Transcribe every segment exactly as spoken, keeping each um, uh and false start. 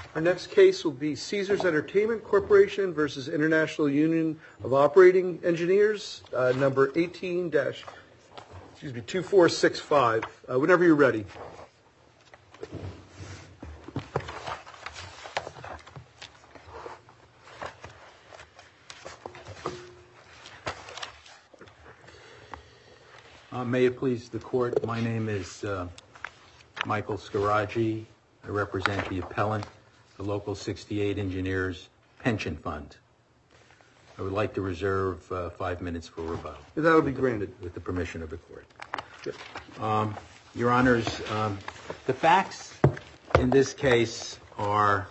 Our next case will be Caesars Entertainment Corporation versus International Union of Operating Engineers, uh, number eighteen dash, excuse me, two four six five. Uh, whenever you're ready. Uh, may it please the court, my name is uh, Michael Scaraggi. I represent the appellant, the Local sixty-eight Engineers Pension Fund. I would like to reserve uh, five minutes for rebuttal. That will be granted. With the permission of the court. Yep. Um, Your Honors, um, the facts in this case are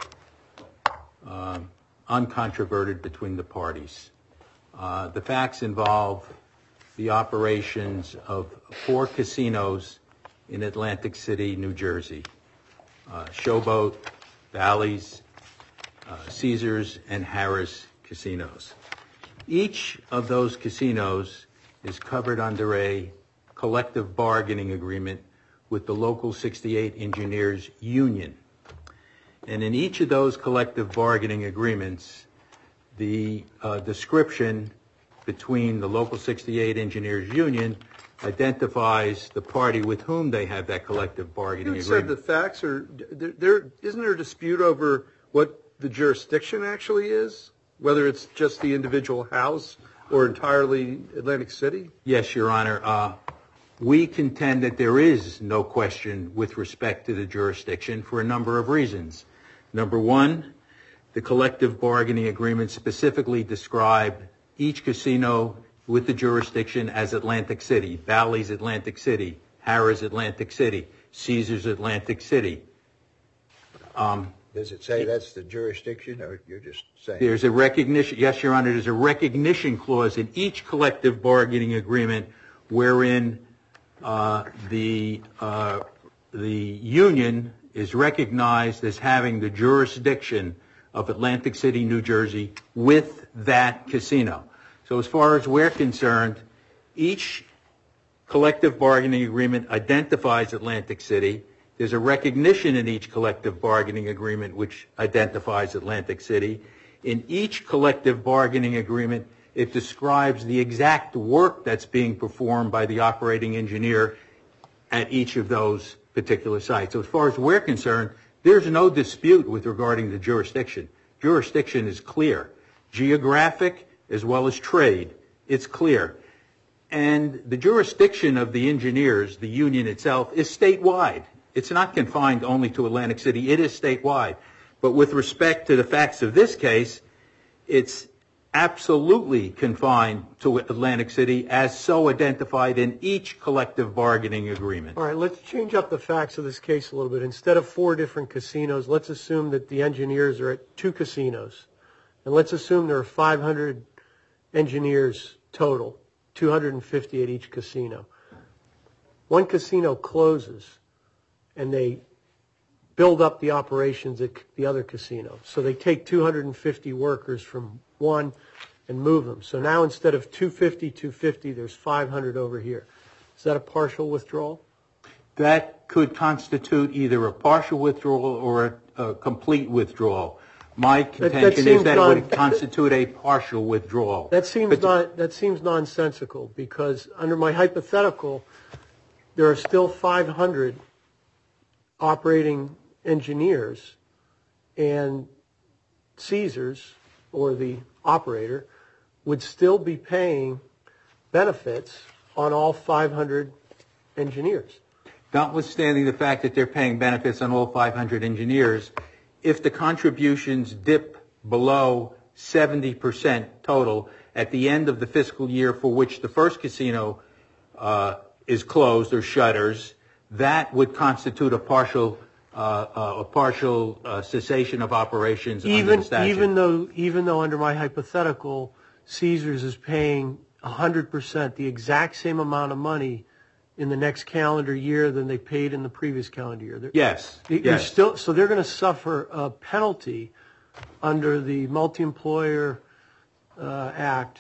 uh, uncontroverted between the parties. Uh, the facts involve the operations of four casinos in Atlantic City, New Jersey. Uh, Showboat, Bally's, uh, Caesars, and Harrah's casinos. Each of those casinos is covered under a collective bargaining agreement with the Local sixty-eight Engineers Union. And in each of those collective bargaining agreements, the uh, description between the Local sixty-eight Engineers Union identifies the party with whom they have that collective bargaining You agreement. said the facts are, there, there, isn't there a dispute over what the jurisdiction actually is? Whether it's just the individual house or entirely Atlantic City? Yes, Your Honor. Uh, we contend that there is no question with respect to the jurisdiction for a number of reasons. Number one, the collective bargaining agreement specifically described each casino with the jurisdiction as Atlantic City. Bally's Atlantic City, Harrah's Atlantic City, Caesars Atlantic City. Um, Does it say that's the jurisdiction, or you're just saying? There's a recognition, yes, Your Honor, there's a recognition clause in each collective bargaining agreement wherein uh, the uh, the union is recognized as having the jurisdiction of Atlantic City, New Jersey, with that casino. So as far as we're concerned, each collective bargaining agreement identifies Atlantic City. There's a recognition in each collective bargaining agreement which identifies Atlantic City. In each collective bargaining agreement, it describes the exact work that's being performed by the operating engineer at each of those particular sites. So as far as we're concerned, there's no dispute with regarding the jurisdiction. Jurisdiction is clear. Geographic as well as trade, it's clear. And the jurisdiction of the engineers, the union itself, is statewide. It's not confined only to Atlantic City. It is statewide. But with respect to the facts of this case, it's absolutely confined to Atlantic City as so identified in each collective bargaining agreement. All right, let's change up the facts of this case a little bit. Instead of four different casinos, let's assume that the engineers are at two casinos. And let's assume there are five hundred engineers total, two hundred fifty at each casino. One casino closes and they build up the operations at the other casino. So they take two hundred fifty workers from one and move them. So now instead of two fifty, two fifty, there's five hundred over here. Is that a partial withdrawal? That could constitute either a partial withdrawal or a, a complete withdrawal. My contention that, that is that non- it would constitute a partial withdrawal. That seems non, that seems nonsensical because under my hypothetical, there are still five hundred operating engineers, and Caesars, or the operator, would still be paying benefits on all five hundred engineers. Notwithstanding the fact that they're paying benefits on all five hundred engineers, if the contributions dip below seventy percent total at the end of the fiscal year for which the first casino uh, is closed or shutters, that would constitute a partial uh, uh, a partial uh, cessation of operations even, under the statute. Even though, even though under my hypothetical, Caesars is paying one hundred percent, the exact same amount of money in the next calendar year than they paid in the previous calendar year. They're, yes. They're yes. Still, so they're going to suffer a penalty under the Multi-Employer uh, Act,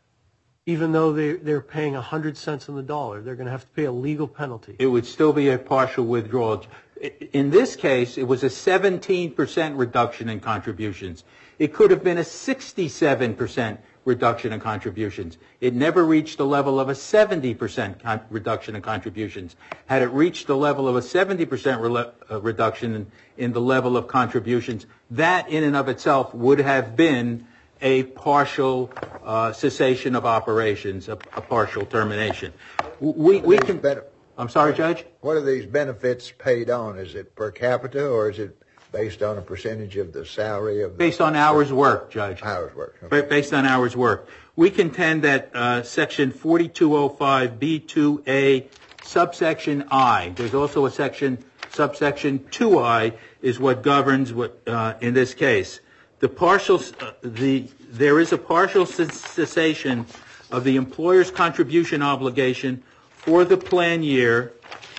even though they, they're paying one hundred cents on the dollar. They're going to have to pay a legal penalty. It would still be a partial withdrawal. In this case, it was a seventeen percent reduction in contributions. It could have been a sixty-seven percent reduction in contributions. It never reached the level of a seventy percent con- reduction in contributions. Had it reached the level of a seventy percent re- uh, reduction in, in the level of contributions, that in and of itself would have been a partial uh, cessation of operations, a, a partial termination. We, we can... Bene- I'm sorry, Judge? What are these benefits paid on? Is it per capita or is it based on a percentage of the salary of the... Based on hours worked, Judge. Hours worked. Okay. Based on hours worked. We contend that uh, Section forty-two oh five B two A, subsection I, there's also a section, subsection two I, is what governs what uh, in this case. The partial, uh, the there is a partial cessation of the employer's contribution obligation for the plan year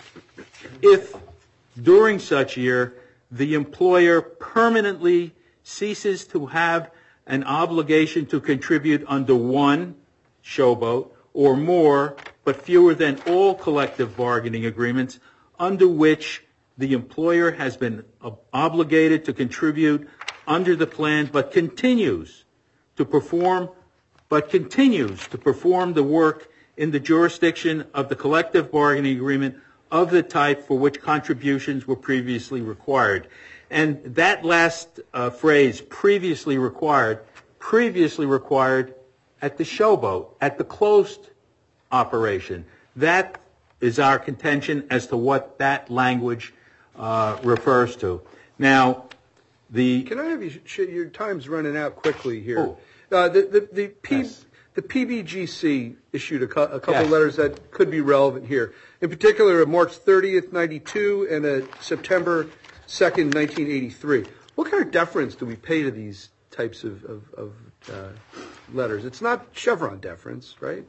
if during such year the employer permanently ceases to have an obligation to contribute under one showboat or more, but fewer than all collective bargaining agreements under which the employer has been obligated to contribute under the plan, but continues to perform, but continues to perform the work in the jurisdiction of the collective bargaining agreement of the type for which contributions were previously required. And that last uh, phrase, previously required, previously required at the showboat, at the closed operation. That is our contention as to what that language uh, refers to. Now, the... Can I have you, your time's running out quickly here. Oh. Uh, the the, the, P, Yes. the P B G C issued a, cu- a couple Yes. of letters that could be relevant here. In particular, a March thirtieth, ninety-two and a September second, nineteen eighty-three. What kind of deference do we pay to these types of, of, of uh, letters? It's not Chevron deference, right?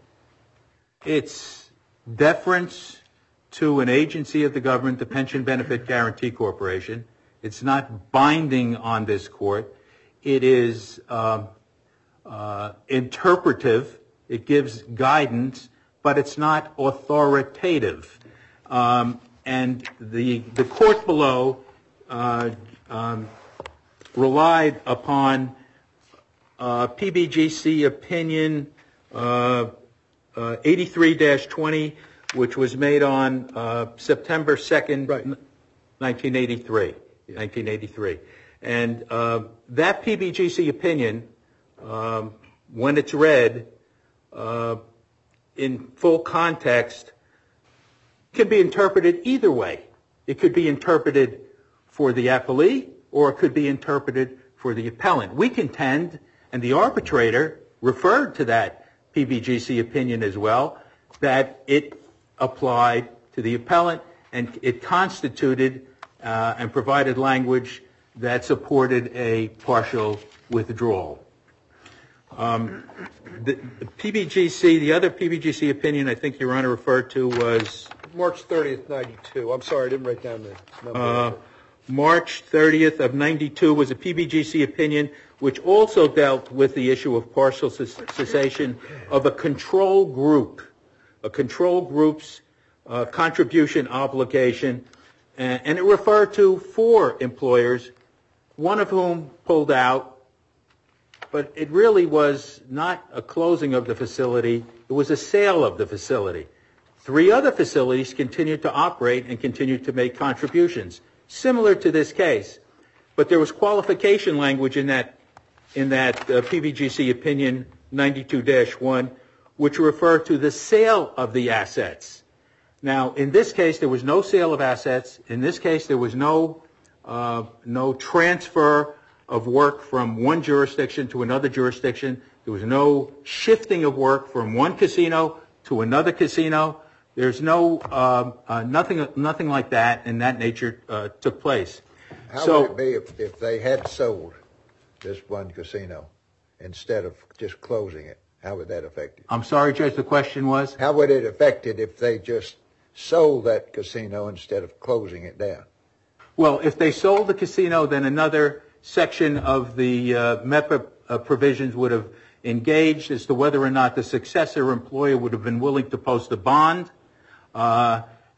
It's deference to an agency of the government, the Pension Benefit Guarantee Corporation. It's not binding on this court. It is um, uh, interpretive. It gives guidance, but it's not authoritative. Um, and the the court below uh, um, relied upon uh, P B G C opinion uh, uh, eighty-three dash twenty, which was made on uh, September second, Right. nineteen eighty-three. nineteen eighty-three. And uh, that P B G C opinion, um, when it's read uh, in full context, can be interpreted either way. It could be interpreted for the appellee, or it could be interpreted for the appellant. We contend, and the arbitrator referred to that P B G C opinion as well, that it applied to the appellant and it constituted uh, and provided language that supported a partial withdrawal. Um, the, the P B G C, the other P B G C opinion I think Your Honor referred to was March thirtieth, ninety-two. I'm sorry, I didn't write down the number. Uh, March thirtieth of ninety-two was a P B G C opinion which also dealt with the issue of partial cessation of a control group, a control group's uh, contribution obligation, and, and it referred to four employers, one of whom pulled out, but it really was not a closing of the facility, it was a sale of the facility. Three other facilities continued to operate and continued to make contributions, similar to this case. But there was qualification language in that in that uh, P B G C opinion ninety-two dash one, which referred to the sale of the assets. Now, in this case, there was no sale of assets. In this case, there was no uh, no transfer of work from one jurisdiction to another jurisdiction. There was no shifting of work from one casino to another casino. There's no um, uh, nothing nothing like that in that nature uh, took place. How so, would it be if, if they had sold this one casino instead of just closing it? How would that affect it? I'm sorry, Judge, the question was? How would it affect it if they just sold that casino instead of closing it down? Well, if they sold the casino, then another section of the uh, MEPA uh, provisions would have engaged as to whether or not the successor employer would have been willing to post a bond. Uh,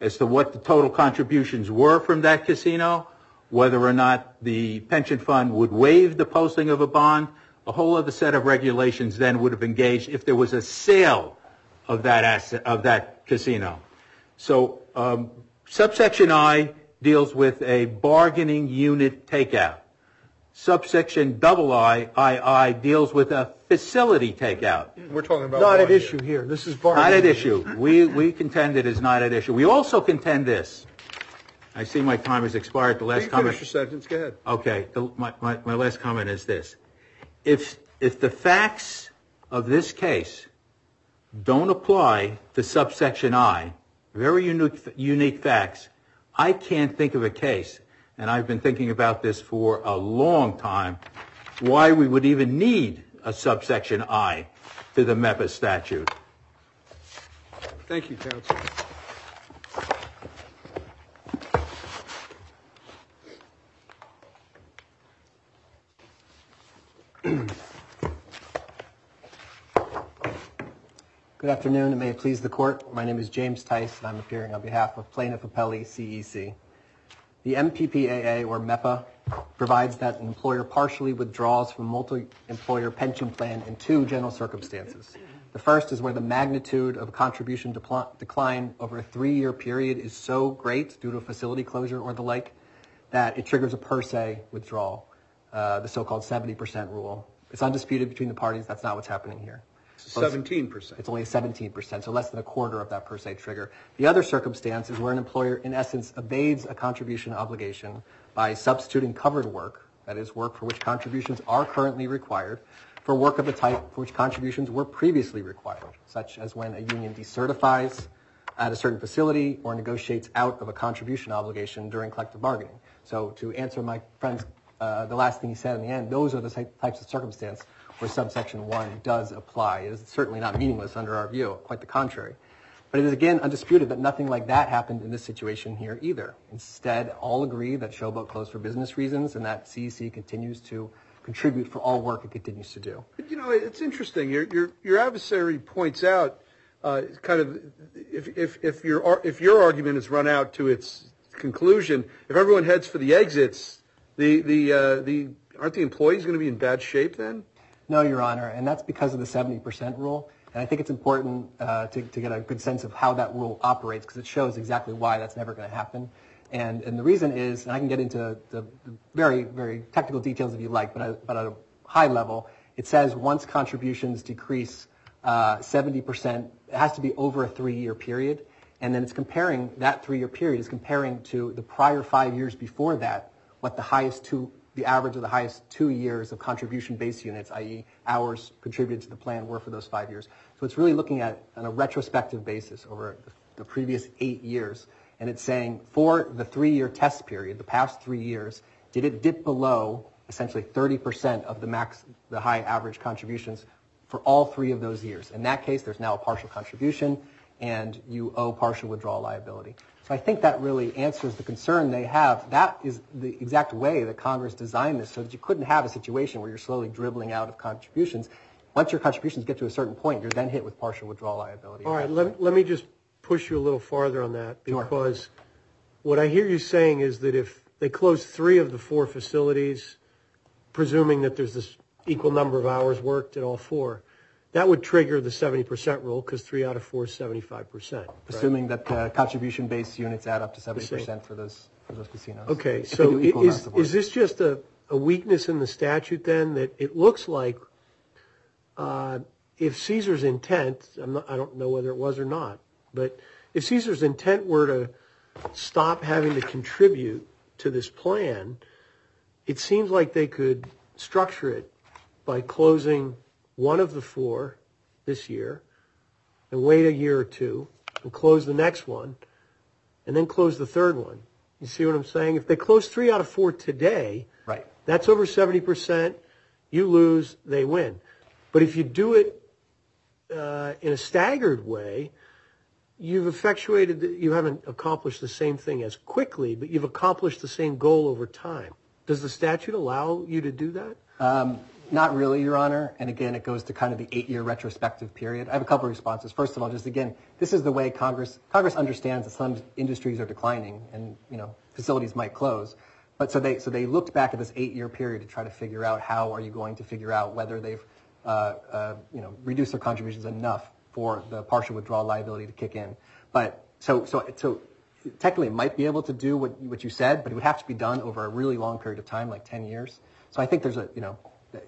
as to what the total contributions were from that casino, whether or not the pension fund would waive the posting of a bond. A whole other set of regulations then would have engaged if there was a sale of that asset, of that casino. So um, subsection I deals with a bargaining unit takeout. Subsection double I, II, deals with a facility takeout. We're talking about Not one at here. issue here. This is Not bargaining. at issue. We, we contend it is not at issue. We also contend this. I see my time has expired. The last You comment. finish your sentence. Go ahead. Okay. The, my, my, my last comment is this. If, if the facts of this case don't apply to subsection I, very unique, unique facts, I can't think of a case, and I've been thinking about this for a long time, why we would even need a subsection I to the MEPA statute. Thank you, counsel. Good afternoon, and may it please the court. My name is James Tice, and I'm appearing on behalf of Plaintiff Appellee C E C. The M P P A A, or MEPA, provides that an employer partially withdraws from a multi-employer pension plan in two general circumstances. The first is where the magnitude of a contribution depl- decline over a three-year period is so great due to a facility closure or the like that it triggers a per se withdrawal, uh, the so-called seventy percent rule. It's undisputed between the parties. That's not what's happening here. Seventeen percent. It's only seventeen percent, so less than a quarter of that per se trigger. The other circumstance is where an employer, in essence, evades a contribution obligation by substituting covered work, that is, work for which contributions are currently required, for work of the type for which contributions were previously required, such as when a union decertifies at a certain facility or negotiates out of a contribution obligation during collective bargaining. So to answer my friend's, uh, the last thing he said in the end, those are the types of circumstances where subsection one does apply. It is certainly not meaningless under our view, quite the contrary. But it is again undisputed that nothing like that happened in this situation here either. Instead, all agree that Showboat closed for business reasons and that C E C continues to contribute for all work it continues to do. But, you know, it's interesting. Your your your adversary points out uh, kind of if if if your if your argument is run out to its conclusion, if everyone heads for the exits, the the uh, the aren't the employees going to be in bad shape then? No, Your Honor, and that's because of the seventy percent rule. And I think it's important uh, to, to get a good sense of how that rule operates because it shows exactly why that's never going to happen. And and the reason is, and I can get into the, the very, very technical details if you like, but at, but at a high level, it says once contributions decrease uh, seventy percent, it has to be over a three-year period. And then it's comparing, that three-year period is comparing to the prior five years before that, what the highest two the average of the highest two years of contribution-based units, that is hours contributed to the plan, were for those five years. So it's really looking at on a retrospective basis over the, the previous eight years. And it's saying for the three-year test period, the past three years, did it dip below essentially thirty percent of the max, the high average contributions for all three of those years? In that case, there's now a partial contribution, and you owe partial withdrawal liability. So I think that really answers the concern they have. That is the exact way that Congress designed this so that you couldn't have a situation where you're slowly dribbling out of contributions. Once your contributions get to a certain point, you're then hit with partial withdrawal liability. All right, let, let me just push you a little farther on that because Sure. What I hear you saying is that if they close three of the four facilities, presuming that there's this equal number of hours worked at all four, that would trigger the seventy percent rule because three out of four is seventy-five percent. Right? Assuming that the contribution-based units add up to seventy percent for those for those casinos. Okay, If they so do equal is amounts of work. is this just a, a weakness in the statute then that it looks like uh, if Caesar's intent, I'm not, I don't know whether it was or not, but if Caesar's intent were to stop having to contribute to this plan, it seems like they could structure it by closing one of the four this year and wait a year or two and close the next one and then close the third one. You see what I'm saying? If they close three out of four today, Right. that's over seventy percent. You lose, they win. But if you do it uh, in a staggered way, you've effectuated, the, you haven't accomplished the same thing as quickly, but you've accomplished the same goal over time. Does the statute allow you to do that? Um, Not really, Your Honor. And again, it goes to kind of the eight-year retrospective period. I have a couple of responses. First of all, just again, this is the way Congress Congress understands that some industries are declining and, you know, facilities might close. But so they so they looked back at this eight-year period to try to figure out how are you going to figure out whether they've uh, uh, you know reduced their contributions enough for the partial withdrawal liability to kick in. But so so so technically it might be able to do what what you said, but it would have to be done over a really long period of time, like ten years. So I think there's a you know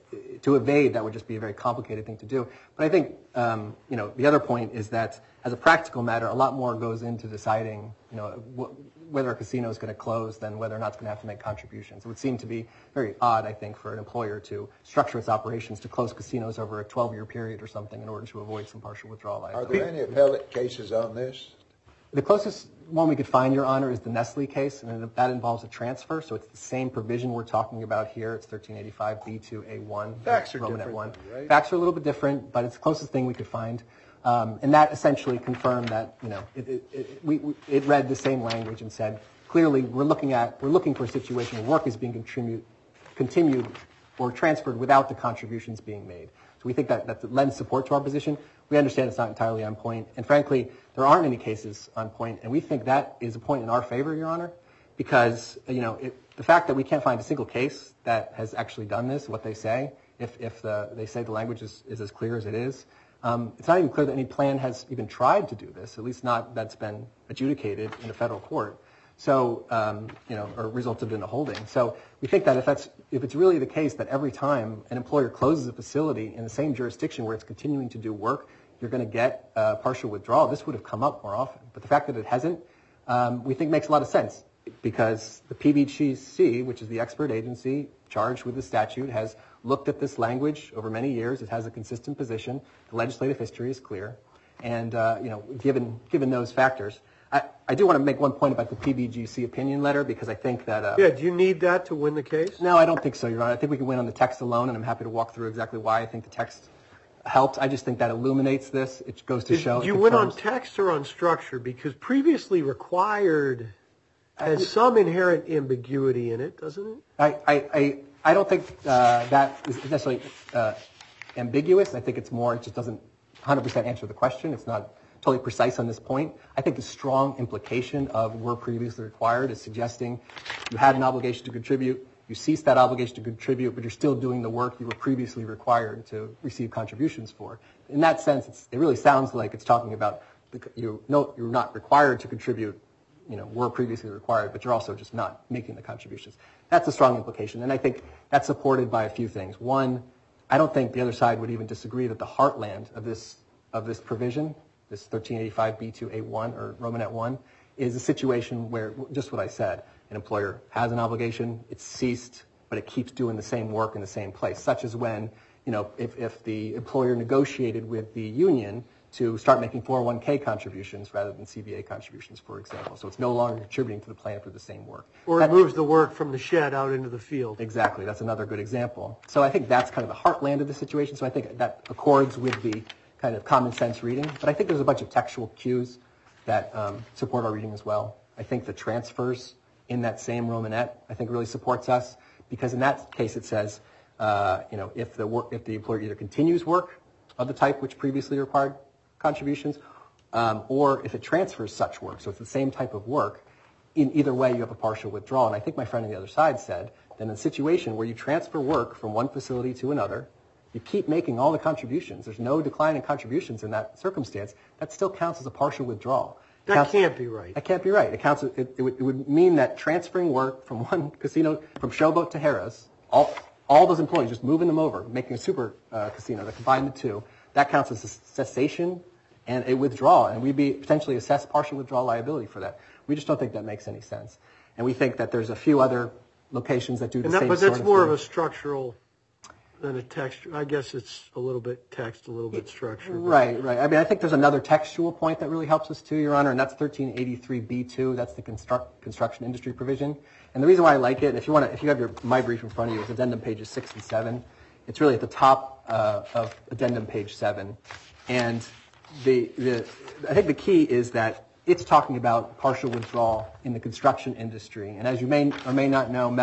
to evade that would just be a very complicated thing to do. But I think um, you know the other point is that as a practical matter, a lot more goes into deciding you know wh- whether a casino is going to close than whether or not it's going to have to make contributions. It would seem to be very odd, I think, for an employer to structure its operations to close casinos over a twelve-year period or something in order to avoid some partial withdrawal liability. Are there any appellate cases on this? The closest one we could find, Your Honor, is the Nestle case, and that involves a transfer. So it's the same provision we're talking about here. It's thirteen eighty-five B two A one. Facts are Romanet different, one. though, right? Facts are a little bit different, but it's the closest thing we could find. Um, and that essentially confirmed that, you know, it, it, it, we, we, it read the same language and said, clearly we're looking at, we're looking for a situation where work is being contribute, continued or transferred without the contributions being made. So we think that that lends support to our position. We understand it's not entirely on point. And frankly, there aren't any cases on point. And we think that is a point in our favor, Your Honor, because, you know, it, the fact that we can't find a single case that has actually done this, what they say, if, if the, they say the language is, is as clear as it is, um, it's not even clear that any plan has even tried to do this, at least not that's been adjudicated in a federal court. So, um, you know, or resulted in a holding. So we think that if that's, if it's really the case that every time an employer closes a facility in the same jurisdiction where it's continuing to do work, you're going to get uh, partial withdrawal, this would have come up more often. But the fact that it hasn't, um, we think makes a lot of sense because the P B G C, which is the expert agency charged with the statute, has looked at this language over many years. It has a consistent position. The legislative history is clear. And, uh, you know, given given those factors, I, I do want to make one point about the P B G C opinion letter because I think that... Uh, yeah, do you need that to win the case? No, I don't think so, Your Honor. I think we can win on the text alone, and I'm happy to walk through exactly why I think the text helped. I just think that illuminates this. It goes to show... Do you win on text or on structure? Because previously required has some inherent ambiguity in it, doesn't it? I, I, I, I don't think uh, that is necessarily uh, ambiguous. I think it's more, it just doesn't one hundred percent answer the question. It's not totally precise on this point. I think the strong implication of were previously required is suggesting you had an obligation to contribute, you ceased that obligation to contribute, but you're still doing the work you were previously required to receive contributions for. In that sense, it's, it really sounds like it's talking about the, you no, you're not required to contribute, you know, were previously required, but you're also just not making the contributions. That's a strong implication, and I think that's supported by a few things. One, I don't think the other side would even disagree that the heartland of this of this provision, this thirteen eighty-five B two A one or Romanet one, is a situation where, just what I said, an employer has an obligation, it's ceased, but it keeps doing the same work in the same place, such as when, you know, if, if the employer negotiated with the union to start making four oh one K contributions rather than C B A contributions, for example. So it's no longer contributing to the plan for the same work. Or that it moves the work from the shed out into the field. Exactly. That's another good example. So I think that's kind of the heartland of the situation. So I think that accords with the kind of common sense reading. But I think there's a bunch of textual cues that um, support our reading as well. I think the transfers in that same Romanet, I think, really supports us because in that case it says, uh, you know, if the work, if the employer either continues work of the type which previously required contributions, um, or if it transfers such work, so it's the same type of work, in either way you have a partial withdrawal. And I think my friend on the other side said that in a situation where you transfer work from one facility to another, you keep making all the contributions, there's no decline in contributions in that circumstance, that still counts as a partial withdrawal. That counts, can't be right. That can't be right. It counts. It, it, would, it would mean that transferring work from one casino, from Showboat to Harrah's, all all those employees, just moving them over, making a super uh, casino that combine the two, that counts as a cessation and a withdrawal, and we'd be potentially assessed partial withdrawal liability for that. We just don't think that makes any sense, and we think that there's a few other locations that do the and that, same. But sort that's of more thing. of a structural than a text. I guess it's a little bit text, a little bit structure. Right, right. I mean, I think there's another textual point that really helps us too, Your Honor, and that's thirteen eighty-three B two. That's the construct, construction industry provision. And the reason why I like it, and if you want to, if you have your my brief in front of you, it's addendum pages six and seven. It's really at the top uh, of addendum page seven, and the the I think the key is that it's talking about partial withdrawal in the construction industry. And as you may or may not know, MEPA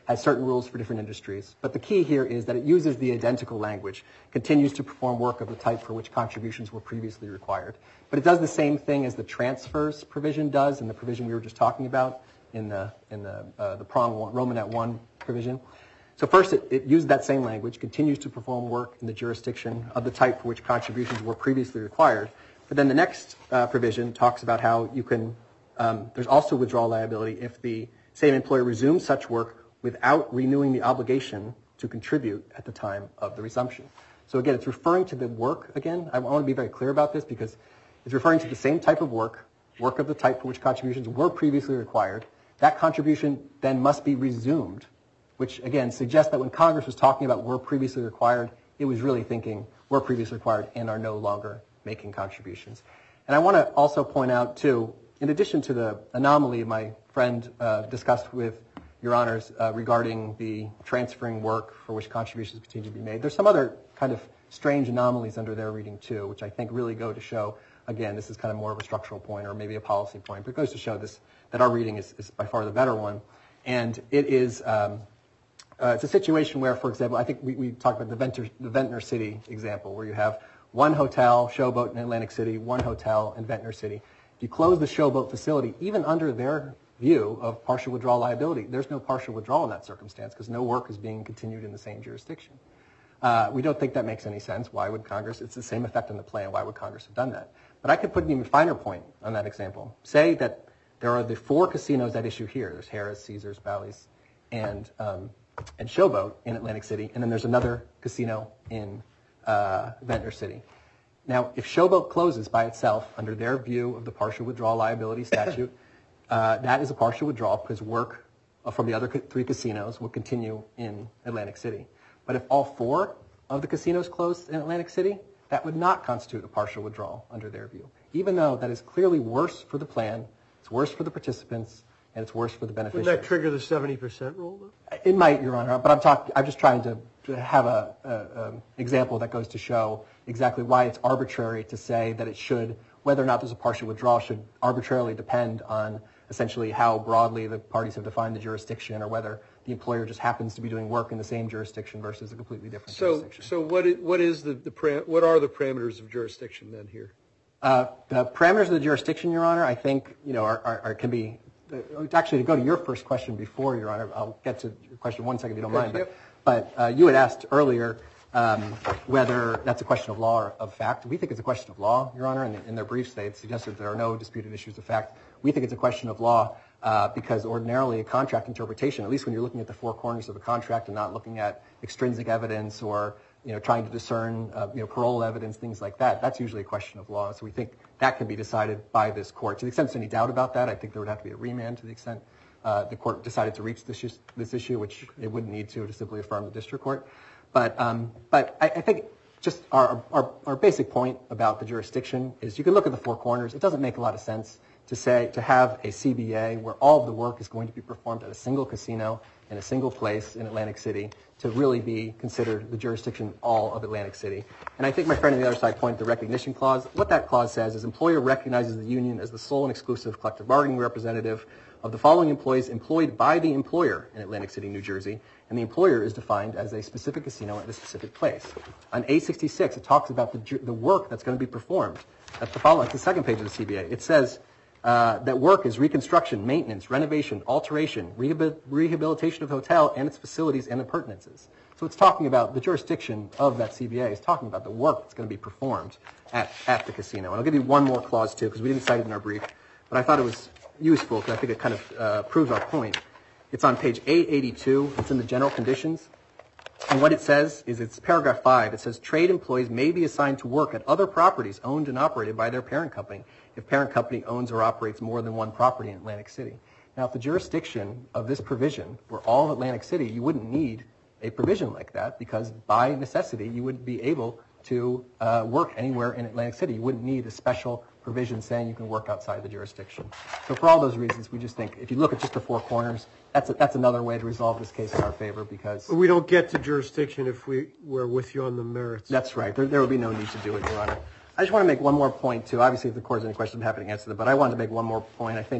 has certain rules for different industries. But the key here is that it uses the identical language, continues to perform work of the type for which contributions were previously required. But it does the same thing as the transfers provision does in the provision we were just talking about in the in the uh, the prong one, Romanet one provision. So first, it, it used that same language, continues to perform work in the jurisdiction of the type for which contributions were previously required. But then the next uh, provision talks about how you can, um, there's also withdrawal liability if the same employer resumes such work without renewing the obligation to contribute at the time of the resumption. So again, it's referring to the work again. I want to be very clear about this because it's referring to the same type of work, work of the type for which contributions were previously required. That contribution then must be resumed, which again suggests that when Congress was talking about were previously required, it was really thinking were previously required and are no longer making contributions. And I want to also point out too, in addition to the anomaly my friend uh, discussed with Your Honors uh, regarding the transferring work for which contributions continue to be made, there's some other kind of strange anomalies under their reading too, which I think really go to show, again, this is kind of more of a structural point or maybe a policy point, but it goes to show this that our reading is, is by far the better one. And it is, um, uh, it's a situation where, for example, I think we, we talked about the Ventnor, the Ventnor City example, where you have one hotel, Showboat in Atlantic City, one hotel in Ventnor City. If you close the Showboat facility, even under their view of partial withdrawal liability, there's no partial withdrawal in that circumstance because no work is being continued in the same jurisdiction. Uh, we don't think that makes any sense. Why would Congress? It's the same effect on the plan. Why would Congress have done that? But I could put an even finer point on that example. Say that there are the four casinos at issue here. There's Harrah's, Caesars, Bally's, and um, and Showboat in Atlantic City, and then there's another casino in uh, Ventnor City. Now, if Showboat closes by itself under their view of the partial withdrawal liability statute, uh, that is a partial withdrawal because work from the other three casinos will continue in Atlantic City. But if all four of the casinos closed in Atlantic City, that would not constitute a partial withdrawal under their view, even though that is clearly worse for the plan, it's worse for the participants, and it's worse for the beneficiaries. Wouldn't that trigger the seventy percent rule, though? It might, Your Honor, but I'm talking. I'm just trying to, to have a, a, a example that goes to show exactly why it's arbitrary to say that it should, whether or not there's a partial withdrawal, should arbitrarily depend on essentially how broadly the parties have defined the jurisdiction, or whether the employer just happens to be doing work in the same jurisdiction versus a completely different So, jurisdiction. so what is, what is the, the param- what are the parameters of jurisdiction then here? Uh, the parameters of the jurisdiction, Your Honor, I think, you know, are, are, are can be, uh, actually to go to your first question before, Your Honor, I'll get to your question one second if you don't mind, Yep. but, but uh, you had asked earlier um, whether that's a question of law or of fact. We think it's a question of law, Your Honor, and in their briefs they had suggested there are no disputed issues of fact. We think it's a question of law uh, because ordinarily a contract interpretation, at least when you're looking at the four corners of a contract and not looking at extrinsic evidence or you know, trying to discern, uh, you know, parole evidence, things like that. That's usually a question of law. So we think that can be decided by this court. To the extent there's any doubt about that, I think there would have to be a remand to the extent uh, the court decided to reach this issue, this issue, which it wouldn't need to, to simply affirm the district court. But um, but I, I think just our, our our basic point about the jurisdiction is you can look at the four corners. It doesn't make a lot of sense to say to have a C B A where all of the work is going to be performed at a single casino in a single place in Atlantic City to really be considered the jurisdiction all of Atlantic City. And I think my friend on the other side pointed to the recognition clause. What that clause says is employer recognizes the union as the sole and exclusive collective bargaining representative of the following employees employed by the employer in Atlantic City, New Jersey, and the employer is defined as a specific casino at a specific place. On A sixty-six, it talks about the, the work that's going to be performed. That's the following, that's the second page of the C B A. It says, Uh, that work is reconstruction, maintenance, renovation, alteration, rehabil- rehabilitation of the hotel and its facilities and appurtenances. So it's talking about the jurisdiction of that C B A is talking about the work that's going to be performed at, at the casino. And I'll give you one more clause too, because we didn't cite it in our brief, but I thought it was useful because I think it kind of uh, proves our point. It's on page eight eighty-two. It's in the general conditions. And what it says is it's paragraph five. It says trade employees may be assigned to work at other properties owned and operated by their parent company if parent company owns or operates more than one property in Atlantic City. Now, if the jurisdiction of this provision were all of Atlantic City, you wouldn't need a provision like that because by necessity you wouldn't be able to uh, work anywhere in Atlantic City. You wouldn't need a special provision saying you can work outside the jurisdiction. So for all those reasons, we just think if you look at just the four corners, that's a, that's another way to resolve this case in our favor because We don't get to jurisdiction if we were with you on the merits. that's right. There, there would be no need to do it, Your Honor. I just want to make one more point, too. Obviously, if the court has any questions, I'm happy to answer them. But I wanted to make one more point. I think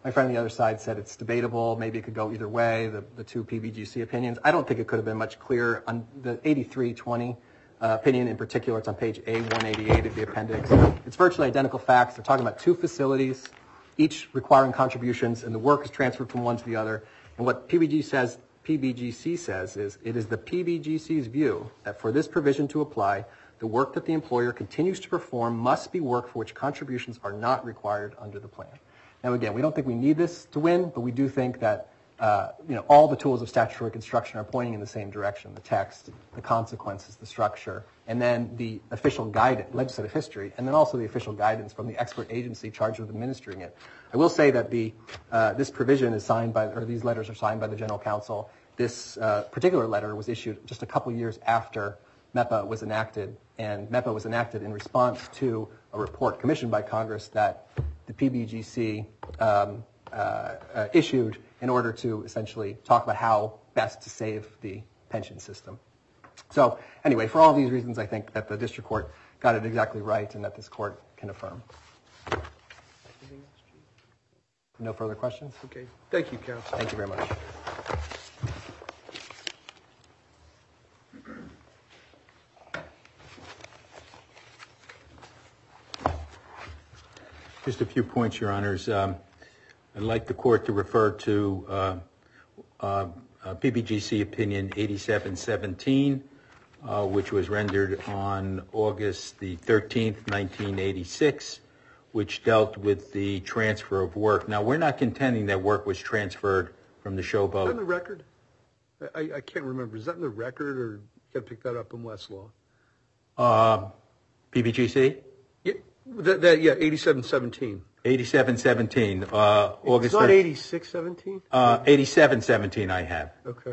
My friend on the other side said it's debatable. Maybe it could go either way, the, the two P B G C opinions. I don't think it could have been much clearer. On the eighty-three twenty uh, opinion in particular, it's on page A one eighty-eight of the appendix. It's virtually identical facts. They're talking about two facilities, each requiring contributions, and the work is transferred from one to the other. And what P B G says, P B G C says is, it is the P B G C's view that for this provision to apply, the work that the employer continues to perform must be work for which contributions are not required under the plan. Now, again, we don't think we need this to win, but we do think that uh, you know, all the tools of statutory construction are pointing in the same direction: the text, the consequences, the structure, and then the official guidance, legislative history, and then also the official guidance from the expert agency charged with administering it. I will say that the uh, this provision is signed by, or these letters are signed by the General Counsel. This uh, particular letter was issued just a couple years after MEPA was enacted, and MEPA was enacted in response to a report commissioned by Congress that the P B G C um, uh, uh, issued in order to essentially talk about how best to save the pension system. So anyway, for all these reasons, I think that the district court got it exactly right and that this court can affirm. No further questions? Okay. Thank you, counsel. Thank you very much. Just a few points, Your Honors. Um, I'd like the court to refer to uh, uh, uh, P B G C opinion eighty-seven seventeen, uh, which was rendered on August the thirteenth, nineteen eighty-six, which dealt with the transfer of work. Now, we're not contending that work was transferred from the Is that in the showboat. record? I, I can't remember. Is that in the record, or you got to pick that up in Westlaw? Uh, P B G C? Yeah, that, that, yeah, eighty-seven seventeen. eighty-seven seventeen, uh, August It's not thirteenth. eighty-six seventeen? Uh, eighty-seven seventeen I have. Okay.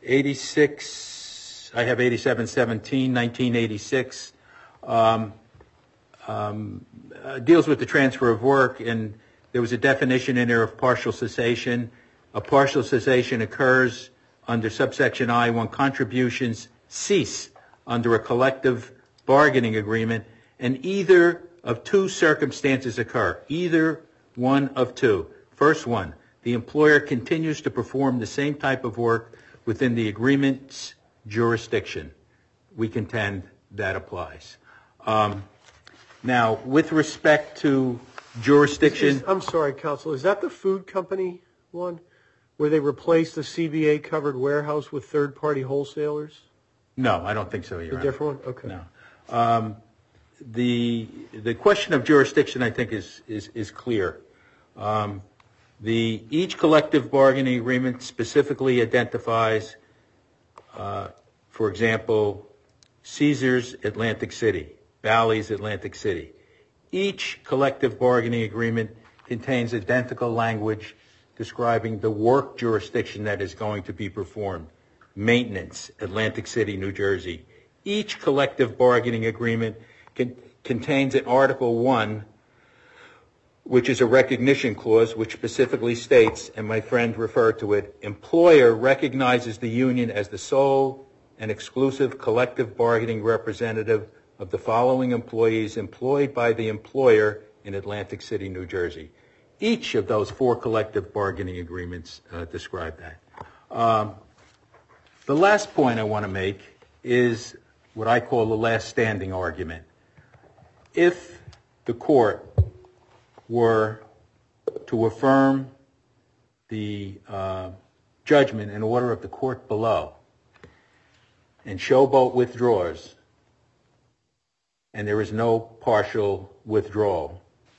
eighty-six, I have eighty-seven seventeen, nineteen eighty-six, um, um, uh, deals with the transfer of work, and there was a definition in there of partial cessation. A partial cessation occurs under subsection I when contributions cease under a collective bargaining agreement, and either of two circumstances occur, either one of two. First one, the employer continues to perform the same type of work within the agreement's jurisdiction. We contend that applies. Um, now, with respect to jurisdiction... Is- I'm sorry, counsel, is that the food company one, where they replaced the C B A-covered warehouse with third-party wholesalers? No, I don't think so, Your A Honor. different one? Okay. No. Um, the the question of jurisdiction, I think, is is, is clear. Um, the each collective bargaining agreement specifically identifies, uh, for example, Caesars Atlantic City, Bally's Atlantic City. Each collective bargaining agreement contains identical language describing the work jurisdiction that is going to be performed. Maintenance, Atlantic City, New Jersey. Each collective bargaining agreement Con- contains in Article one, which is a recognition clause, which specifically states, and my friend referred to it, employer recognizes the union as the sole and exclusive collective bargaining representative of the following employees employed by the employer in Atlantic City, New Jersey. Each of those four collective bargaining agreements uh, describe that. Um, the last point I want to make is what I call the last standing argument. If the court were to affirm the uh, judgment and order of the court below and Showboat withdraws and there is no partial withdrawal,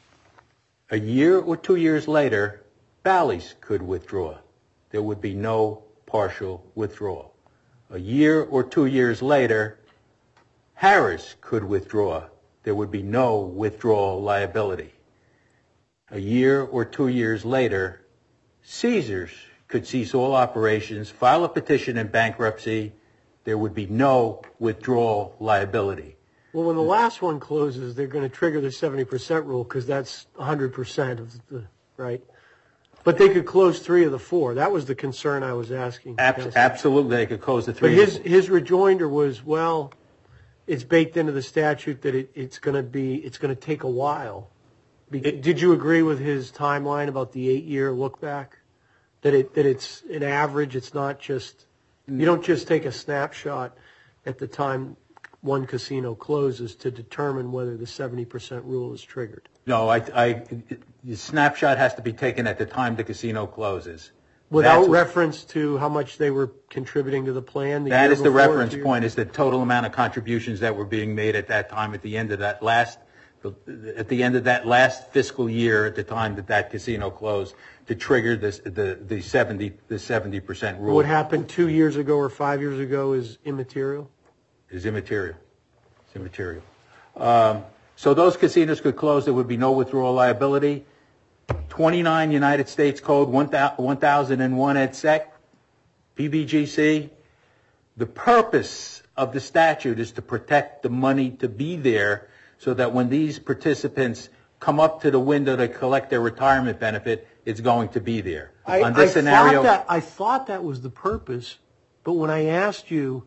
a year or two years later, Bally's could withdraw. There would be no partial withdrawal. A year or two years later, Harris could withdraw. There would be no withdrawal liability. A year or two years later, Caesars could cease all operations, file a petition in bankruptcy. There would be no withdrawal liability. Well, when the last one closes, they're going to trigger the seventy percent rule because that's one hundred percent of the, right? But they could close three of the four. That was the concern I was asking. Ab- absolutely, they could close the But three. his, his rejoinder was, well, it's baked into the statute that it, it's going to be, it's going to take a while Be- Did you agree with his timeline about the eight-year look back? That it that it's an average, it's not just, you don't just take a snapshot at the time one casino closes to determine whether the seventy percent rule is triggered. No, I, I, the snapshot has to be taken at the time the casino closes. Without That's, reference to how much they were contributing to the plan? The that year is the before, reference two years- point, is the total amount of contributions that were being made at that time at the end of that last, at the end of that last fiscal year at the time that that casino closed to trigger this, the, the seventy, the seventy percent rule. What happened two years ago or five years ago is immaterial? Is immaterial. It's immaterial. Um, so those casinos could close. There would be no withdrawal liability. twenty-nine United States Code one thousand one et sec, P B G C. The purpose of the statute is to protect the money to be there so that when these participants come up to the window to collect their retirement benefit, it's going to be there. I, On this I scenario, thought that, I thought that was the purpose, but when I asked you,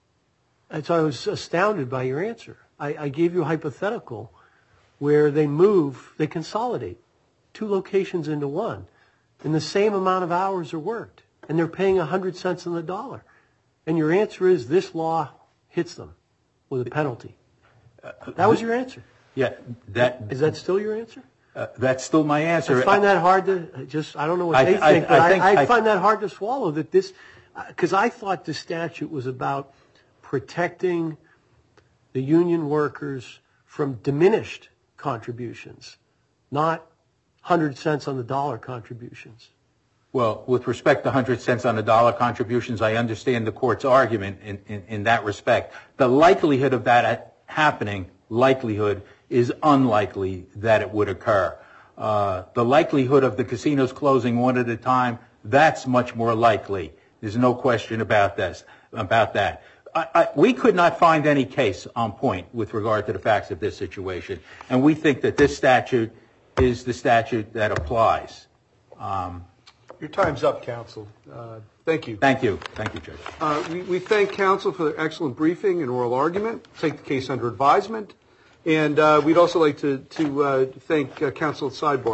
I thought I was astounded by your answer. I, I gave you a hypothetical where they move, they consolidate two locations into one, and the same amount of hours are worked, and they're paying one hundred cents on the dollar. And your answer is this law hits them with a penalty. That was your answer. yeah, that Is that still your answer? uh, that's still my answer. I find that hard to just, I don't know what I- they I- think, but I I, think I, I- find that hard to swallow that this, because I thought the statute was about protecting the union workers from diminished contributions, not one hundred cents on the dollar contributions. Well, with respect to one hundred cents on the dollar contributions, I understand the court's argument in, in, in that respect. The likelihood of that happening, likelihood, is unlikely that it would occur. Uh, the likelihood of the casinos closing one at a time, that's much more likely. There's no question about this, about that. I, I, we could not find any case on point with regard to the facts of this situation, and we think that this statute is the statute that applies. Um, Your time's up, counsel. Uh, thank you. Thank you. Thank you, Judge. Uh, we, we thank counsel for their excellent briefing and oral argument. Take the case under advisement. And uh, we'd also like to, to uh, thank uh, counsel at sidebar.